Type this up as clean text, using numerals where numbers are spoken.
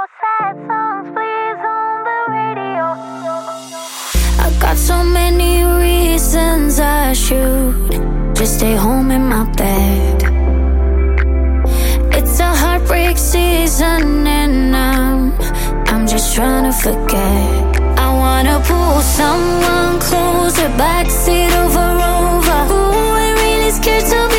sad songs, please, on the radio. I got so many reasons I should just stay home in my bed. It's a heartbreak season and I'm just trying to forget. I wanna pull someone closer, backseat over. Ooh, I'm really scared to